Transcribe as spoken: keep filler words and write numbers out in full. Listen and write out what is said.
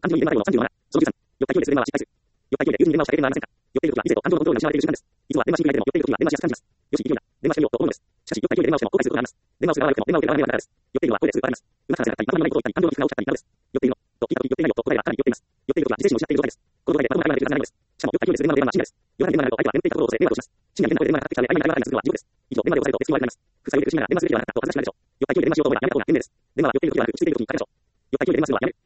漢字の入れの中のさんじゅうのなな、そのじゅうさん、よった勢いで連打は失敗する。よった勢いで有事に連打を仕掛けるのはありませんか。よっている時は以前と感情のコントロールが失われている瞬間です。実は電話しに来てもよっている時は連打しやすく感じます。よし、いいようだ。電話してみようと思うのです。しかし、よった勢いで電話をしても後悔することがあります。電話をする側は良くても電話を受ける側は迷惑なからです。よっているのは声ですぐバレます。うまく話せなかったり、頭にないことを言ったり、感情に負荷をかけたりなどです。よっているのと聞いた時、よっていないよと答えがかなり寄っています。よっている時は自制心を失っている状態です。この状態でまともな会話ができるはずがないのです。しかも、よった勢いで連打の電話は深夜です。夜中に電話になると相手は眠っていたところを忘れ電話をします。深夜に電話で電話がかかってきたので、合間に会話がするのは地獄です。以上、電話で押さえると別に終わりになります。副作用で苦しみながら電話すべきではなかったと恥ずかしくなるでしょう。よった勢いで電話しようと思えばやめた方が賢明です。電話はよっている時ではなく、落ち着いている時にかかるでしょう。よった勢いで電話するのはやめる。